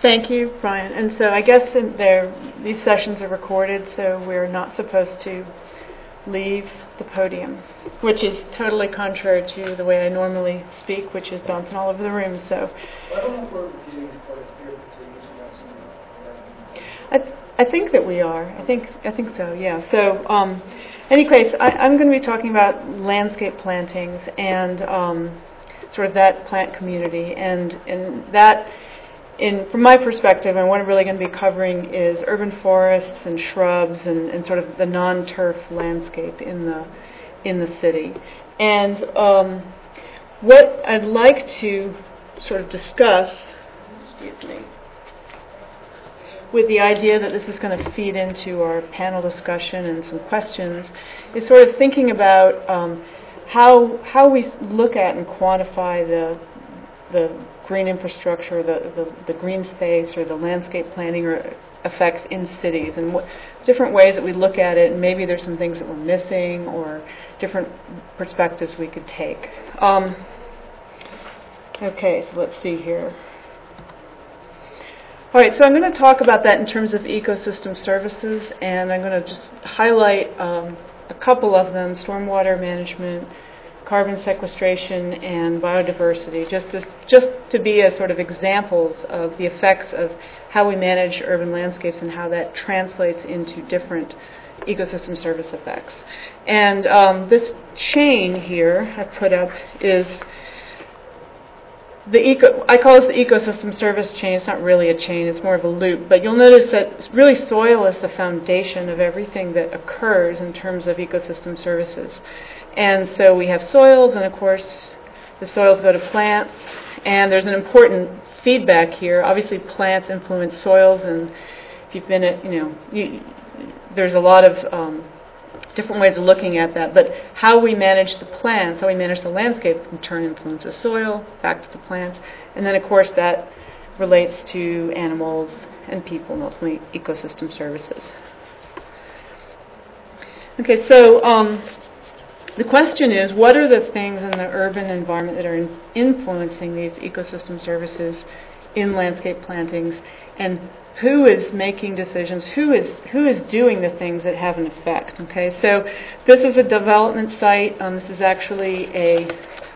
Thank you, Brian. And so I guess these sessions are recorded, so we're not supposed to leave the podium, which is totally contrary to the way I normally speak, which is bouncing all over the room. So I don't know if we're repeating part of here, but I think that we are. I think so. Yeah. So, any case, I'm going to be talking about landscape plantings and sort of that plant community, and that. From my perspective, and what I'm really going to be covering is urban forests and shrubs and sort of the non-turf landscape in the city. And what I'd like to sort of discuss, with the idea that this is going to feed into our panel discussion and some questions, is sort of thinking about how we look at and quantify the green infrastructure, the green space, or the landscape planning or effects in cities, and what different ways that we look at it, and maybe there's some things that we're missing or different perspectives we could take. Okay, so let's see here. All right, so I'm going to talk about that in terms of ecosystem services, and I'm going to just highlight a couple of them: stormwater management, carbon sequestration, and biodiversity, just to be as sort of examples of the effects of how we manage urban landscapes and how that translates into different ecosystem service effects. And this chain here I've put up is I call this the ecosystem service chain. It's not really a chain, it's more of a loop, but you'll notice that really soil is the foundation of everything that occurs in terms of ecosystem services. And so we have soils, and of course the soils go to plants, and there's an important feedback here. Obviously plants influence soils, and if you've been at, there's a lot of different ways of looking at that, but how we manage the plants, how we manage the landscape, in turn influences soil, back to the plants, and then of course that relates to animals and people, mostly ecosystem services. Okay, so the question is, what are the things in the urban environment that are influencing these ecosystem services in landscape plantings, and who is making decisions, who is doing the things that have an effect? Okay, so this is a development site. This is actually a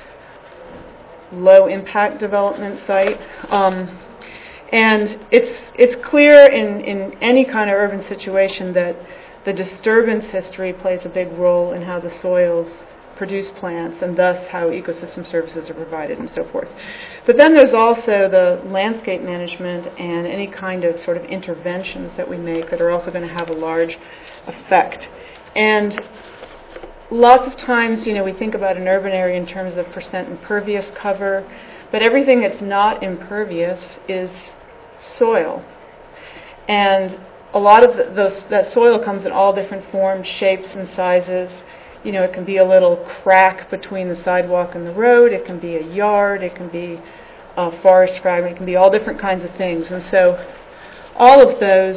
low impact development site. And it's clear in any kind of urban situation that the disturbance history plays a big role in how the soils produce plants, and thus how ecosystem services are provided and so forth. But then there's also the landscape management and any kind of sort of interventions that we make that are also going to have a large effect. And lots of times, we think about an urban area in terms of percent impervious cover, but everything that's not impervious is soil. And a lot of that soil comes in all different forms, shapes, and sizes. It can be a little crack between the sidewalk and the road. It can be a yard. It can be a forest fragment. It can be all different kinds of things. And so all of those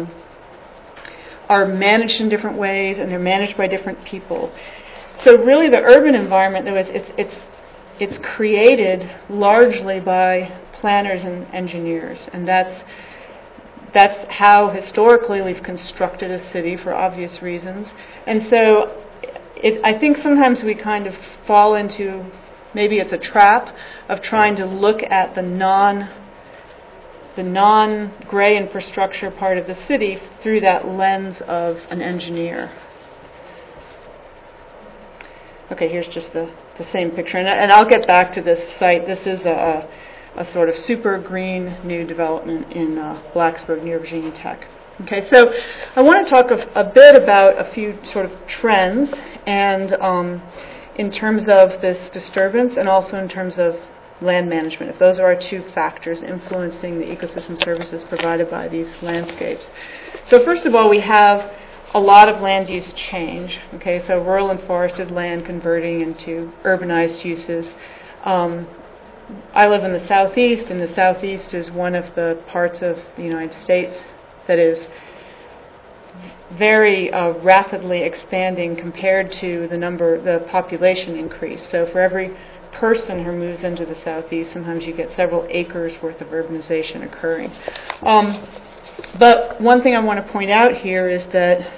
are managed in different ways, and they're managed by different people. So really the urban environment, though, it's created largely by planners and engineers, and that's how historically we've constructed a city for obvious reasons. And so I think sometimes we kind of fall into, maybe it's a trap, of trying to look at the non-gray infrastructure part of the city through that lens of an engineer. Okay, here's just the same picture. And I'll get back to this site. This is a sort of super green new development in Blacksburg near Virginia Tech. Okay, so I want to talk a bit about a few sort of trends, and in terms of this disturbance, and also in terms of land management, if those are our two factors influencing the ecosystem services provided by these landscapes. So first of all, we have a lot of land use change. Okay, so rural and forested land converting into urbanized uses. I live in the southeast, and the southeast is one of the parts of the United States that is very rapidly expanding compared to the population increase. So for every person who moves into the southeast, sometimes you get several acres worth of urbanization occurring. But one thing I want to point out here is that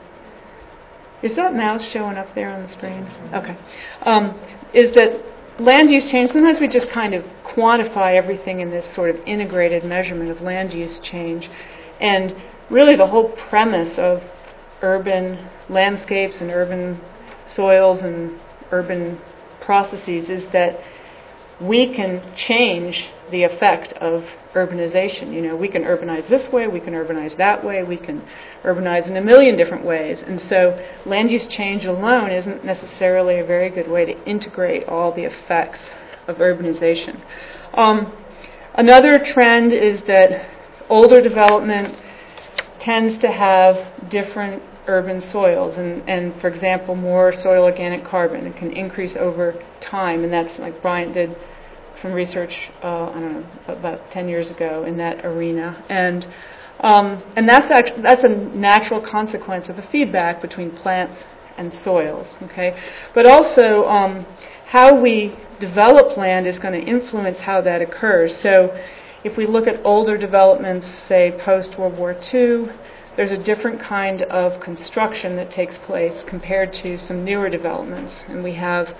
mouse showing up there on the screen? Okay. Is that land use change, sometimes we just kind of quantify everything in this sort of integrated measurement of land use change. And really the whole premise of urban landscapes and urban soils and urban processes is that we can change the effect of urbanization. You know, we can urbanize this way, we can urbanize that way, we can urbanize in a million different ways. And so land use change alone isn't necessarily a very good way to integrate all the effects of urbanization. Another trend is that older development tends to have different urban soils, and for example, more soil organic carbon. It can increase over time, and that's like Bryant did some research, about 10 years ago in that arena, and that's a natural consequence of the feedback between plants and soils. Okay, but also how we develop land is going to influence how that occurs. So, if we look at older developments, say post World War II, there's a different kind of construction that takes place compared to some newer developments, and we have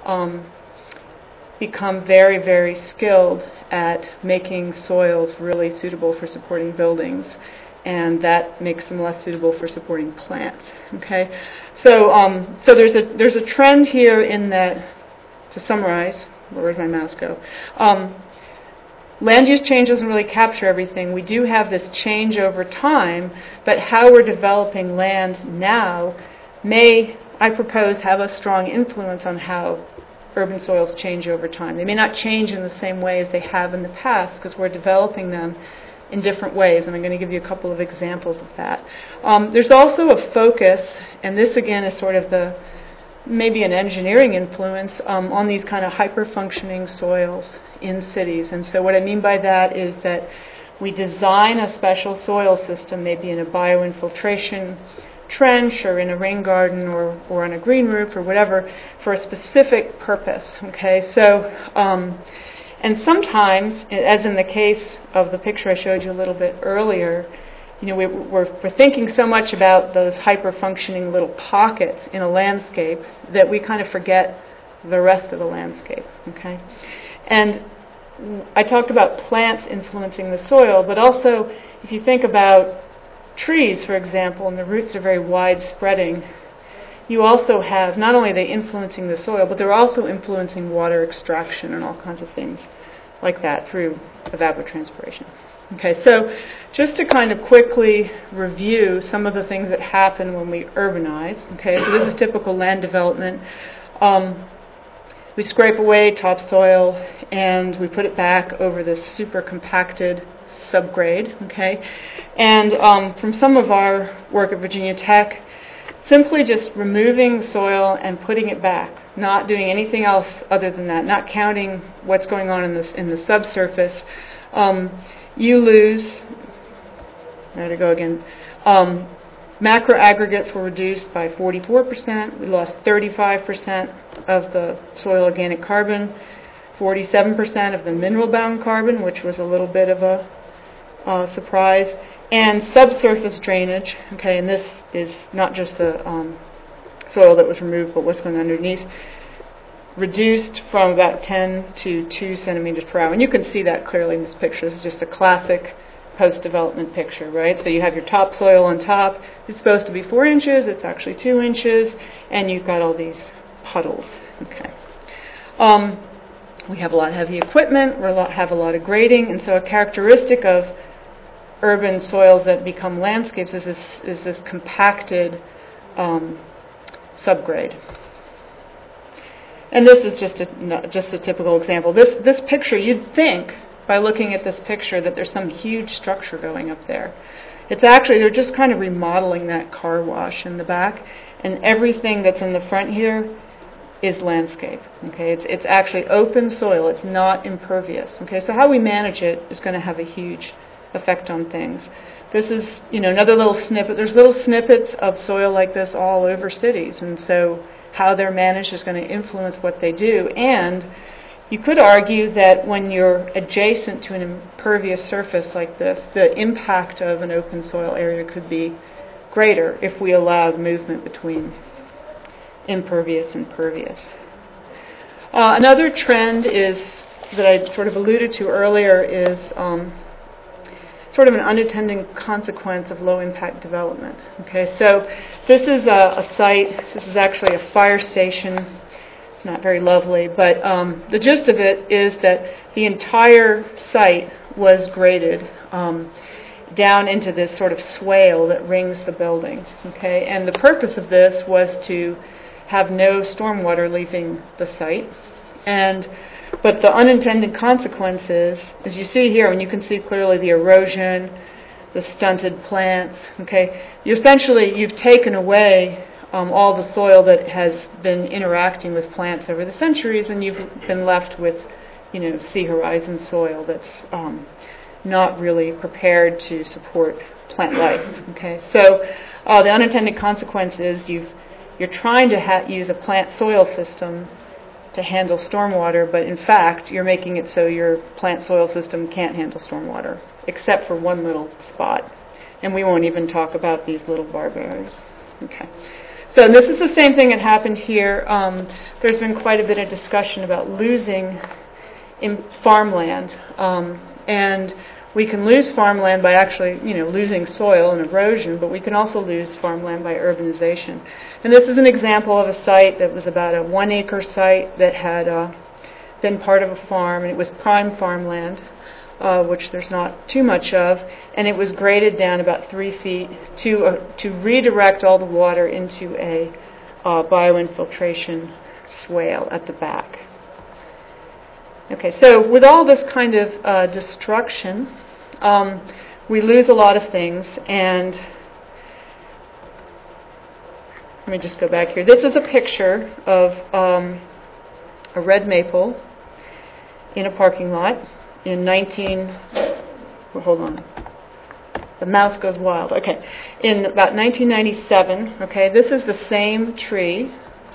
become very, very skilled at making soils really suitable for supporting buildings, and that makes them less suitable for supporting plants. Okay, so there's a trend here in that. To summarize, where'd my mouse go? Land use change doesn't really capture everything. We do have this change over time, but how we're developing land now may, I propose, have a strong influence on how urban soils change over time. They may not change in the same way as they have in the past because we're developing them in different ways, and I'm going to give you a couple of examples of that. There's also a focus, and this again is sort of maybe an engineering influence on these kind of hyper-functioning soils in cities. And so what I mean by that is that we design a special soil system, maybe in a bioinfiltration trench or in a rain garden or on a green roof or whatever, for a specific purpose. Okay, so and sometimes, as in the case of the picture I showed you a little bit earlier, you know, we're thinking so much about those hyper-functioning little pockets in a landscape that we kind of forget the rest of the landscape. Okay, and I talked about plants influencing the soil, but also if you think about trees, for example, and the roots are very wide-spreading, you also have, not only are they influencing the soil, but they're also influencing water extraction and all kinds of things like that through evapotranspiration. Okay, so just to kind of quickly review some of the things that happen when we urbanize. Okay, so this is typical land development. We scrape away topsoil and we put it back over this super compacted subgrade. Okay, and from some of our work at Virginia Tech, simply just removing soil and putting it back, not doing anything else other than that, not counting what's going on in the subsurface. You lose, there to go again, macro aggregates were reduced by 44%. We lost 35% of the soil organic carbon, 47% of the mineral-bound carbon, which was a little bit of a surprise, and subsurface drainage. Okay, and this is not just the soil that was removed, but what's going underneath, reduced from about 10 to 2 centimeters per hour. And you can see that clearly in this picture. This is just a classic post-development picture, right? So you have your topsoil on top. It's supposed to be 4 inches. It's actually 2 inches. And you've got all these puddles. Okay. We have a lot of heavy equipment. We have a lot of grading. And so a characteristic of urban soils that become landscapes is this compacted subgrade. And this is just a typical example. This picture, you'd think, by looking at this picture, that there's some huge structure going up there. It's actually, they're just kind of remodeling that car wash in the back, and everything that's in the front here is landscape. Okay, it's actually open soil. It's not impervious. Okay, so how we manage it is going to have a huge effect on things. This is, another little snippet. There's little snippets of soil like this all over cities, and so how they're managed is going to influence what they do. And you could argue that when you're adjacent to an impervious surface like this, the impact of an open soil area could be greater if we allowed movement between impervious and pervious. Another trend that I sort of alluded to earlier is sort of an unintended consequence of low-impact development. Okay, so this is a site. This is actually a fire station. It's not very lovely, but the gist of it is that the entire site was graded down into this sort of swale that rings the building. Okay, and the purpose of this was to have no stormwater leaving the site. But the unintended consequences, as you see here, and you can see clearly the erosion, the stunted plants. Okay, you've taken away all the soil that has been interacting with plants over the centuries, and you've been left with, sea horizon soil that's not really prepared to support plant life. Okay, so the unintended consequence is you're trying to use a plant soil system to handle stormwater, but in fact you're making it so your plant soil system can't handle stormwater, except for one little spot. And we won't even talk about these little barbares. Okay. So this is the same thing that happened here. There's been quite a bit of discussion about losing in farmland, and we can lose farmland by actually, losing soil and erosion, but we can also lose farmland by urbanization. And this is an example of a site that was about a 1-acre site that had been part of a farm, and it was prime farmland, which there's not too much of, and it was graded down about 3 feet to redirect all the water into a bioinfiltration swale at the back. Okay, so with all this kind of destruction, we lose a lot of things, and let me just go back here. This is a picture of a red maple in a parking lot in hold on. The mouse goes wild. Okay, in about 1997, okay, this is the same tree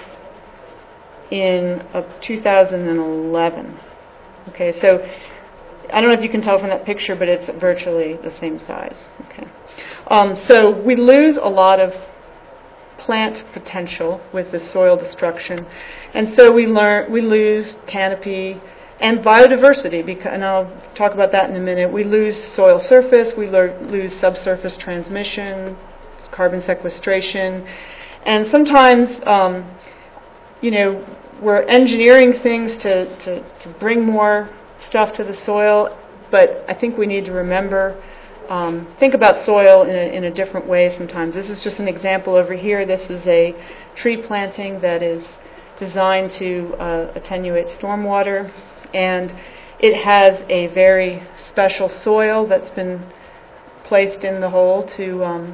in 2011. Okay, so I don't know if you can tell from that picture, but it's virtually the same size. Okay, so we lose a lot of plant potential with the soil destruction, and so we lose canopy and biodiversity. And I'll talk about that in a minute. We lose soil surface, we lose subsurface transmission, carbon sequestration, and sometimes we're engineering things to bring more stuff to the soil, but I think we need to remember, think about soil in a different way sometimes. This is just an example over here. This is a tree planting that is designed to attenuate stormwater, and it has a very special soil that's been placed in the hole to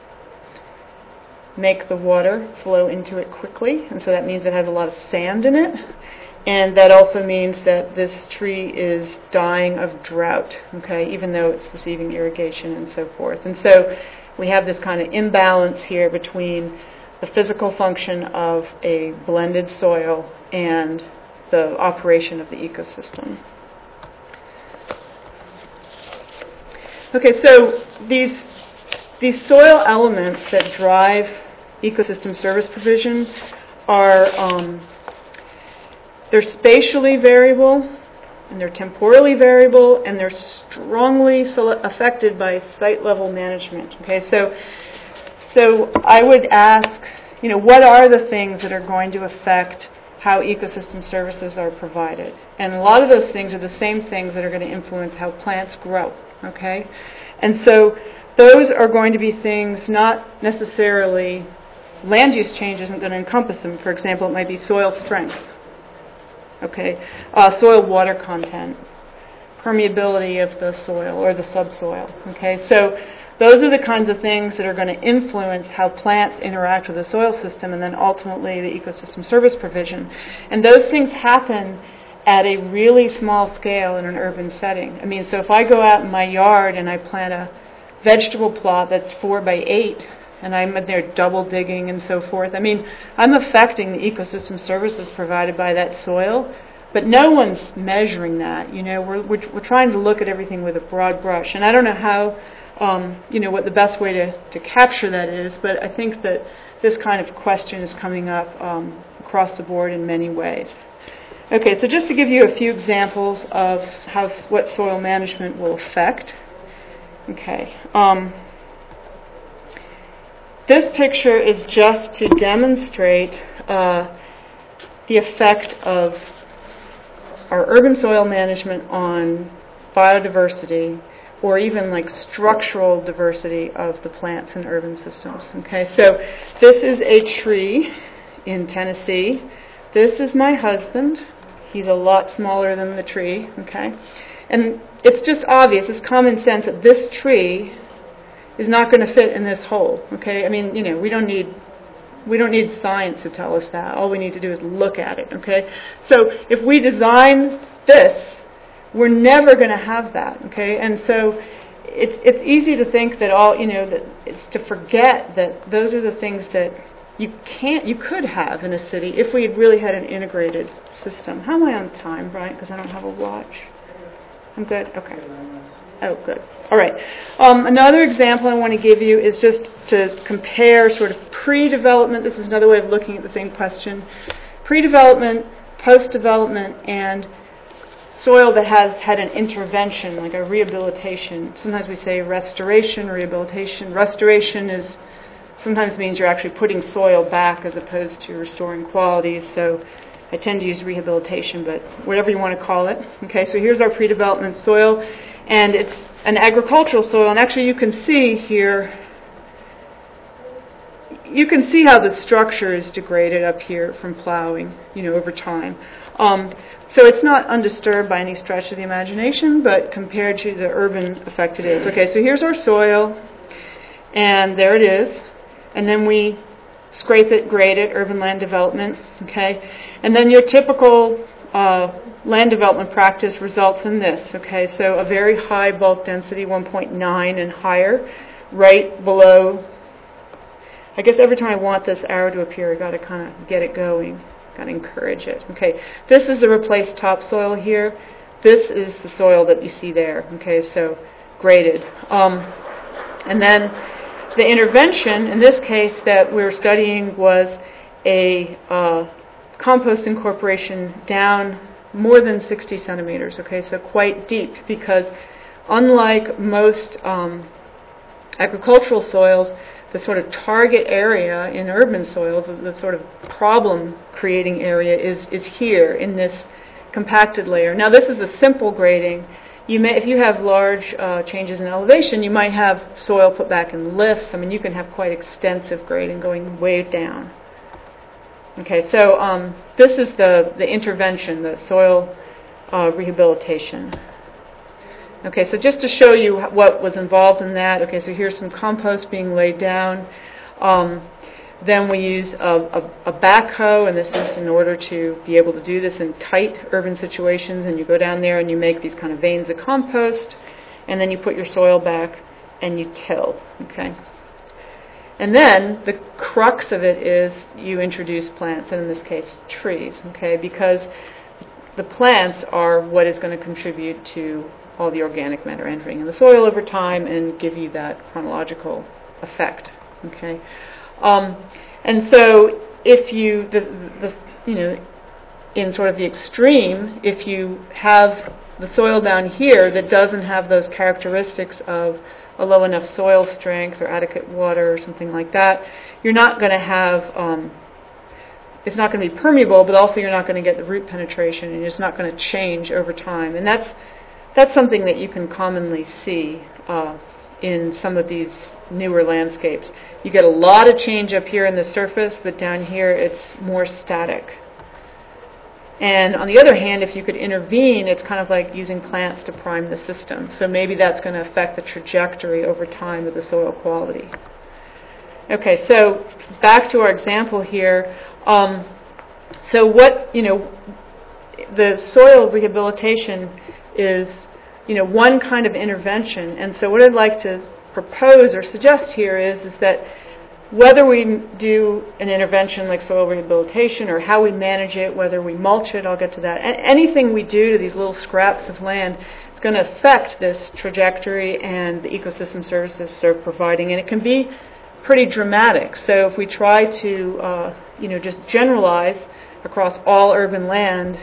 make the water flow into it quickly, and so that means it has a lot of sand in it, and that also means that this tree is dying of drought, okay, even though it's receiving irrigation and so forth. And so we have this kind of imbalance here between the physical function of a blended soil and the operation of the ecosystem. Okay, so these soil elements that drive ecosystem service provision are they're spatially variable, and they're temporally variable, and they're strongly affected by site-level management. Okay, so I would ask, what are the things that are going to affect how ecosystem services are provided? And a lot of those things are the same things that are going to influence how plants grow. Okay, and so those are going to be things, not necessarily land use change isn't going to encompass them. For example, it might be soil strength. Okay, soil water content, permeability of the soil or the subsoil. Okay, so those are the kinds of things that are going to influence how plants interact with the soil system, and then ultimately the ecosystem service provision. And those things happen at a really small scale in an urban setting. I mean, so if I go out in my yard and I plant a vegetable plot that's 4 by 8, and I'm in there double digging and so forth, I mean, I'm affecting the ecosystem services provided by that soil, but no one's measuring that. You know, we're trying to look at everything with a broad brush, and I don't know how, what the best way to capture that is, but I think that this kind of question is coming up across the board in many ways. Okay, so just to give you a few examples of what soil management will affect. Okay, this picture is just to demonstrate the effect of our urban soil management on biodiversity, or even like structural diversity of the plants in urban systems. Okay, so this is a tree in Tennessee. This is my husband. He's a lot smaller than the tree. Okay, and it's just obvious, it's common sense that this tree is not going to fit in this hole. Okay, I mean, we don't need science to tell us that. All we need to do is look at it. Okay, so if we design this, we're never going to have that. Okay, and so it's easy to think that that it's to forget that those are the things that you could have in a city if we had really had an integrated system. How am I on time, Brian? Because I don't have a watch. I'm good? Okay. Oh, good. All right. Another example I want to give you is just to compare sort of pre-development. This is another way of looking at the same question. Pre-development, post-development, and soil that has had an intervention, like a rehabilitation. Sometimes we say restoration, rehabilitation. Restoration sometimes means you're actually putting soil back as opposed to restoring quality. So I tend to use rehabilitation, but whatever you want to call it. Okay, so here's our pre-development soil, and it's an agricultural soil. And actually you can see here, you can see how the structure is degraded up here from plowing, over time. So it's not undisturbed by any stretch of the imagination, but compared to the urban effect it is. Okay, so here's our soil, and there it is. And then we scrape it, grade it, urban land development, okay? And then your typical land development practice results in this, okay? So a very high bulk density, 1.9 and higher, right below. I guess every time I want this arrow to appear, I got to kind of get it going, got to encourage it, okay? This is the replaced topsoil here. This is the soil that you see there, okay? So graded. And then the intervention, in this case that we were studying, was a compost incorporation down more than 60 centimeters, okay, so quite deep, because unlike most agricultural soils, the sort of target area in urban soils, the sort of problem-creating area is here in this compacted layer. Now this is a simple grading. If you have large changes in elevation, you might have soil put back in lifts. I mean, you can have quite extensive grading going way down. Okay, so this is the intervention, the soil rehabilitation. Okay, so just to show you what was involved in that, okay, so here's some compost being laid down. Then we use a backhoe, and this is in order to be able to do this in tight urban situations, and you go down there and you make these kind of veins of compost, and then you put your soil back and you till, okay? And then the crux of it is you introduce plants, and in this case trees, okay, because the plants are what is going to contribute to all the organic matter entering in the soil over time and give you that chronological effect, okay? And so if you, in sort of the extreme, if you have the soil down here that doesn't have those characteristics of a low enough soil strength or adequate water or something like that, you're not going to have, it's not going to be permeable, but also you're not going to get the root penetration, and it's not going to change over time. And that's something that you can commonly see in some of these newer landscapes. You get a lot of change up here in the surface, but down here it's more static. And on the other hand, if you could intervene, it's kind of like using plants to prime the system. So maybe that's going to affect the trajectory over time of the soil quality. Okay, so back to our example here. So what, the soil rehabilitation is, one kind of intervention. And so what I'd like to propose or suggest here is that whether we do an intervention like soil rehabilitation or how we manage it, whether we mulch it, I'll get to that. Anything we do to these little scraps of land is going to affect this trajectory and the ecosystem services they're providing, and it can be pretty dramatic. So if we try to, just generalize across all urban land,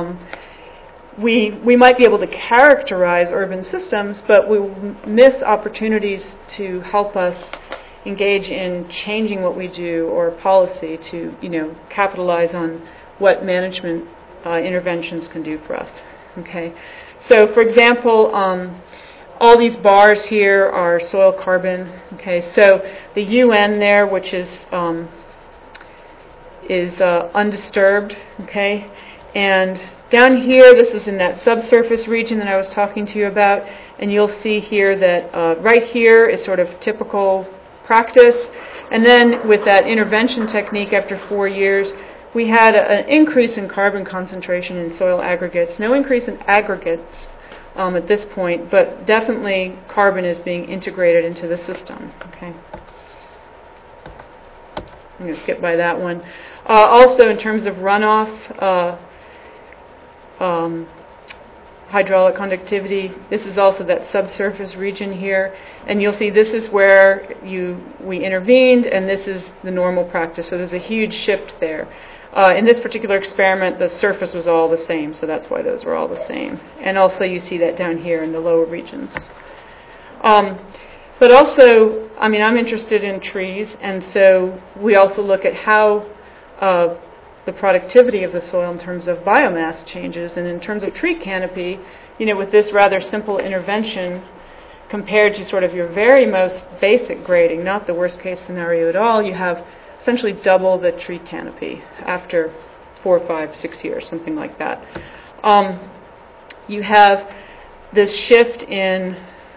we might be able to characterize urban systems, but we will miss opportunities to help us engage in changing what we do or policy to, capitalize on what management interventions can do for us. Okay, so for example, all these bars here are soil carbon. Okay, so the UN there, which is undisturbed. Okay, and down here, this is in that subsurface region that I was talking to you about, and you'll see here that right here is sort of typical practice, and then with that intervention technique after 4 years, we had an increase in carbon concentration in soil aggregates. No increase in aggregates at this point, but definitely carbon is being integrated into the system. Okay, I'm going to skip by that one. Also, in terms of runoff, hydraulic conductivity, this is also that subsurface region here, and you'll see this is where we intervened, and this is the normal practice. So there's a huge shift there. In this particular experiment, the surface was all the same, so that's why those were all the same. And also you see that down here in the lower regions. But also, I'm interested in trees, and so we also look at how the productivity of the soil in terms of biomass changes, and in terms of tree canopy, with this rather simple intervention compared to sort of your very most basic grading, not the worst case scenario at all, you have essentially double the tree canopy after 4, 5, 6 years, something like that. You have this shift in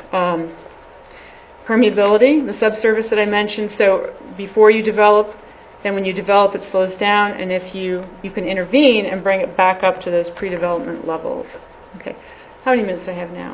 permeability, the subsurface that I mentioned. So before you develop, then when you develop, it slows down, and if you can intervene and bring it back up to those pre-development levels. Okay, how many minutes do I have now?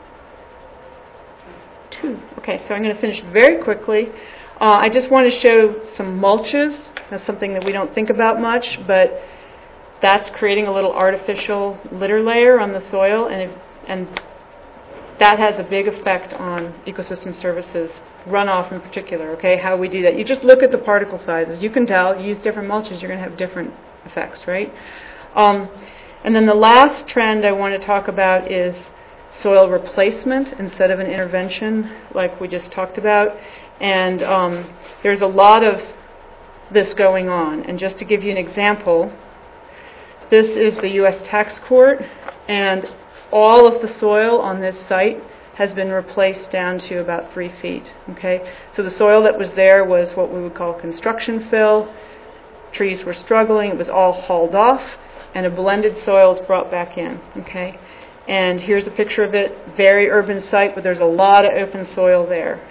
2. Okay, so I'm going to finish very quickly. I just want to show some mulches. That's something that we don't think about much, but that's creating a little artificial litter layer on the soil, and that has a big effect on ecosystem services, runoff in particular, okay, how we do that. You just look at the particle sizes. You can tell, you use different mulches, you're going to have different effects, right? And then the last trend I want to talk about is soil replacement instead of an intervention like we just talked about. And there's a lot of this going on. And just to give you an example, this is the U.S. Tax Court, and all of the soil on this site has been replaced down to about 3 feet. Okay, so the soil that was there was what we would call construction fill. Trees were struggling. It was all hauled off, and a blended soil is brought back in. Okay, and here's a picture of it. Very urban site, but there's a lot of open soil there.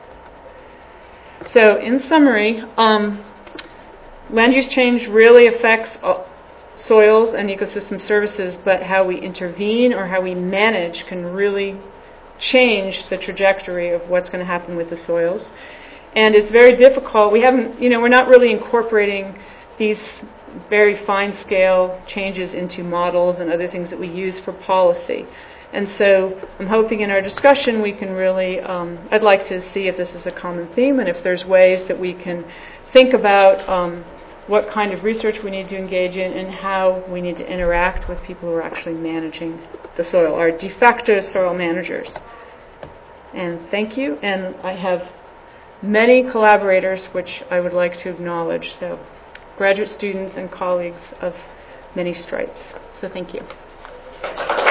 So, in summary, land use change really affects soils and ecosystem services, but how we intervene or how we manage can really change the trajectory of what's going to happen with the soils. And it's very difficult. We're not really incorporating these very fine-scale changes into models and other things that we use for policy. And so I'm hoping in our discussion we can really, I'd like to see if this is a common theme and if there's ways that we can think about what kind of research we need to engage in and how we need to interact with people who are actually managing the soil, our de facto soil managers. And thank you. And I have many collaborators which I would like to acknowledge. So graduate students and colleagues of many stripes. So thank you.